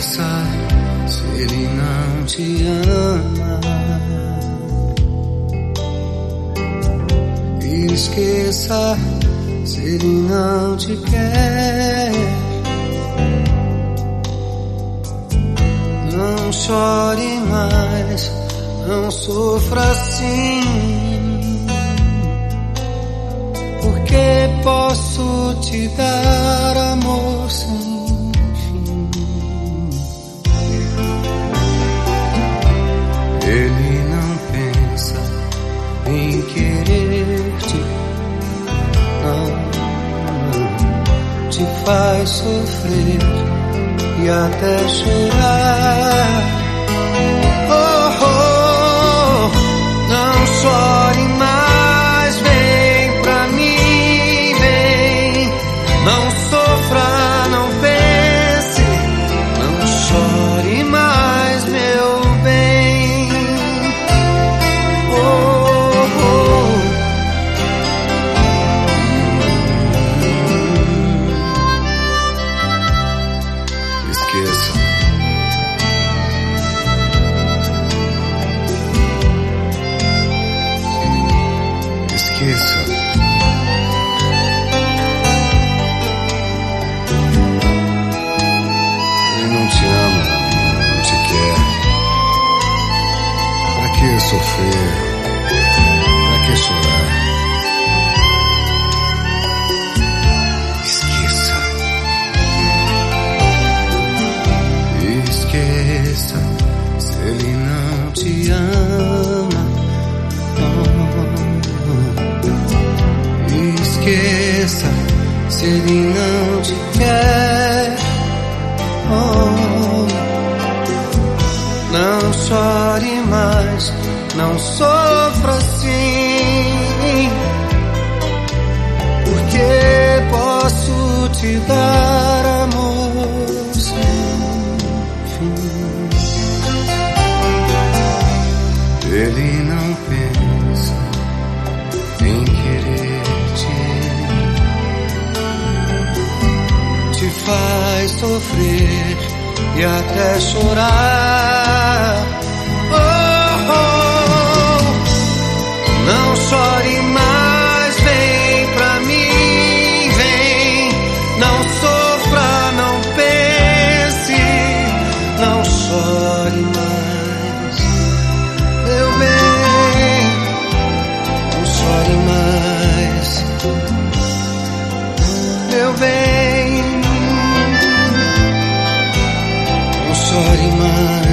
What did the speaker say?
Esqueça se ele não te ama. Esqueça se ele não te quer. Não chore mais, não sofra assim, porque posso te dar amor sem fim. Ele não pensa em querer-te, não, te faz sofrer e até chorar. Oh, oh, não chore mais, vem pra mim, vem. Não sofra, não pense, não chore mais, meu bem. Oh, oh. Esqueça. Esqueça. Ele não te ama, não te quer. Pra que sofrer? Pra que chorar? Esqueça. Esqueça se ele não te ama. Esqueça se ele não te quer. Oh, não chore mais, não sofra assim, porque posso te dar amor sem fim. Ele não pensa em querer-te, te faz sofrer e até chorar. Oh, oh, não chore mais, vem pra mim, vem. Não sofra, não pense, não chore mais, meu bem. Não chore mais, meu bem. Não chore mais.